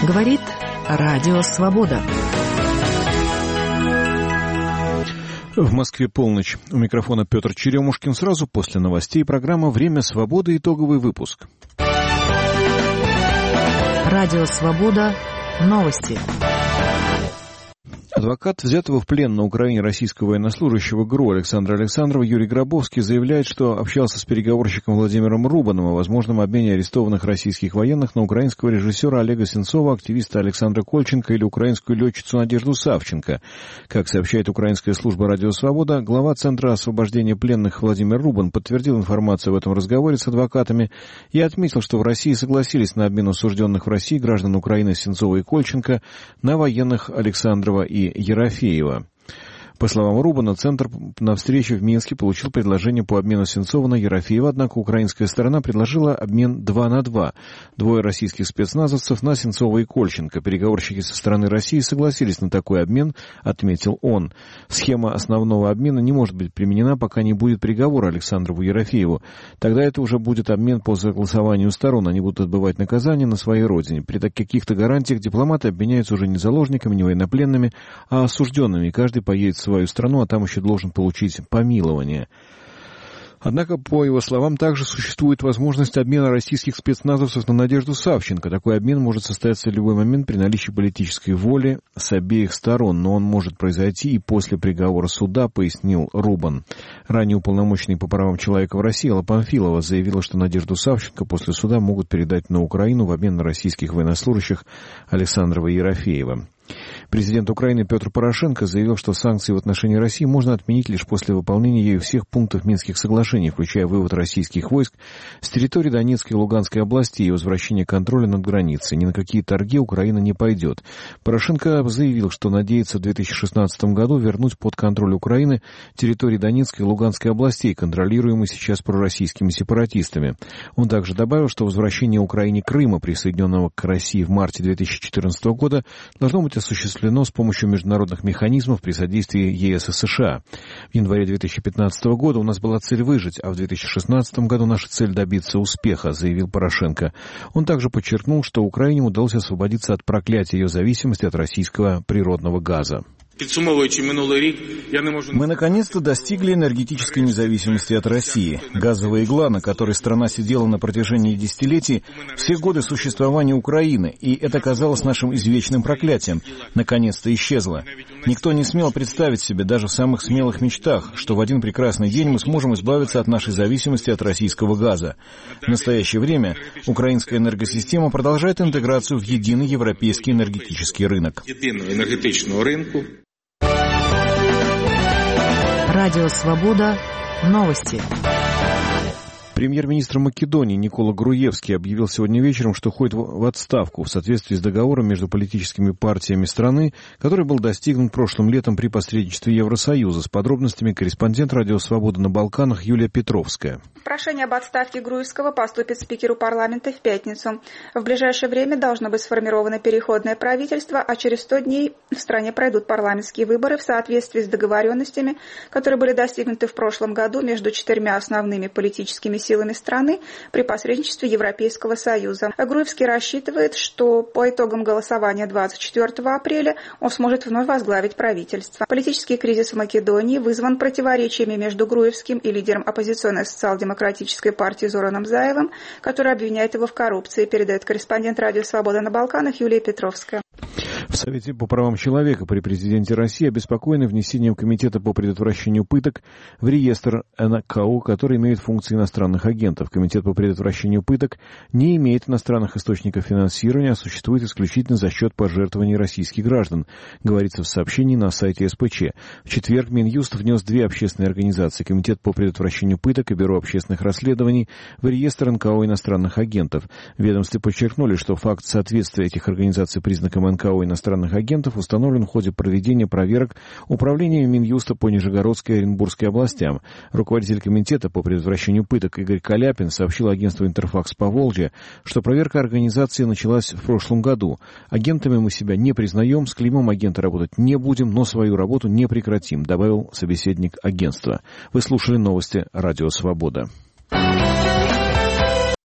Говорит Радио Свобода. В Москве полночь. У микрофона Петр Черемушкин. Сразу после новостей программа «Время свободы». Итоговый выпуск. Радио Свобода. Новости. Адвокат взятого в плен на Украине российского военнослужащего ГРУ Александра Александрова Юрий Гробовский заявляет, что общался с переговорщиком Владимиром Рубаном о возможном обмене арестованных российских военных на украинского режиссера Олега Сенцова, активиста Александра Кольченко или украинскую летчицу Надежду Савченко. Как сообщает украинская служба «Радио Свобода», глава Центра освобождения пленных Владимир Рубан подтвердил информацию об этом разговоре с адвокатами и отметил, что в России согласились на обмен осужденных в России граждан Украины Сенцова и Кольченко на военных Александрова и Ерофеева. По словам Рубана, Центр на встрече в Минске получил предложение по обмену Сенцова на Ерофеева, однако украинская сторона предложила обмен 2 на 2. Двое российских спецназовцев на Сенцова и Кольченко. Переговорщики со стороны России согласились на такой обмен, отметил он. Схема основного обмена не может быть применена, пока не будет приговора Александрову и Ерофееву. Тогда это уже будет обмен по согласованию сторон. Они будут отбывать наказание на своей родине. При каких-то гарантиях дипломаты обменяются уже не заложниками, не военнопленными, а осужденными. Каждый поедет в свою страну, а там еще должен получить помилование. Однако, по его словам, также существует возможность обмена российских спецназовцев на Надежду Савченко. Такой обмен может состояться в любой момент при наличии политической воли с обеих сторон, но он может произойти и после приговора суда, пояснил Рубан. Ранее уполномоченный по правам человека в России Алла Памфилова заявила, что Надежду Савченко после суда могут передать на Украину в обмен на российских военнослужащих Александрова и Ерофеева. Президент Украины Петр Порошенко заявил, что санкции в отношении России можно отменить лишь после выполнения ею всех пунктов Минских соглашений, включая вывод российских войск с территории Донецкой и Луганской областей и возвращение контроля над границей. Ни на какие торги Украина не пойдет. Порошенко заявил, что надеется в 2016 году вернуть под контроль Украины территории Донецкой и Луганской областей, контролируемые сейчас пророссийскими сепаратистами. Он также добавил, что возвращение Украине Крыма, присоединенного к России в марте 2014 года, должно быть осуществлено с помощью международных механизмов при содействии ЕС и США. В январе 2015 года у нас была цель выжить, а в 2016 году наша цель добиться успеха, заявил Порошенко. Он также подчеркнул, что Украине удалось освободиться от проклятия ее зависимости от российского природного газа. Мы наконец-то достигли энергетической независимости от России. Газовая игла, на которой страна сидела на протяжении десятилетий, все годы существования Украины, и это казалось нашим извечным проклятием, наконец-то исчезло. Никто не смел представить себе, даже в самых смелых мечтах, что в один прекрасный день мы сможем избавиться от нашей зависимости от российского газа. В настоящее время украинская энергосистема продолжает интеграцию в единый европейский энергетический рынок. Радио Свобода. Новости. Премьер-министр Македонии Никола Груевский объявил сегодня вечером, что уходит в отставку в соответствии с договором между политическими партиями страны, который был достигнут прошлым летом при посредничестве Евросоюза. С подробностями корреспондент Радио Свобода на Балканах Юлия Петровская. Прошение об отставке Груевского поступит спикеру парламента в пятницу. В ближайшее время должно быть сформировано переходное правительство, а через 100 дней в стране пройдут парламентские выборы в соответствии с договоренностями, которые были достигнуты в прошлом году между 4 основными политическими силами страны при посредничестве Европейского Союза. Груевский рассчитывает, что по итогам голосования 24 апреля он сможет вновь возглавить правительство. Политический кризис в Македонии вызван противоречиями между Груевским и лидером оппозиционной социал-демократической партии Зораном Заевым, который обвиняет его в коррупции, передает корреспондент Радио Свобода на Балканах Юлия Петровская. В Совете по правам человека при президенте России обеспокоены внесением Комитета по предотвращению пыток в реестр НКО, который имеет функции иностранных агентов. Комитет по предотвращению пыток не имеет иностранных источников финансирования, а существует исключительно за счет пожертвований российских граждан, говорится в сообщении на сайте СПЧ. В четверг Минюст внес 2 общественные организации — Комитет по предотвращению пыток и Бюро общественных расследований — в реестр НКО иностранных агентов. В ведомстве подчеркнули, что факт соответствия этих организаций признакам НКО иностранных агентов установлен в ходе проведения проверок управлением Минюста по Нижегородской и Оренбургской областям. Руководитель Комитета по предотвращению пыток Игорь Каляпин сообщил агентству «Интерфакс Поволжье», что проверка организации началась в прошлом году. Агентами мы себя не признаем, с клеймом агента работать не будем, но свою работу не прекратим, добавил собеседник агентства. Вы слушали новости Радио Свобода.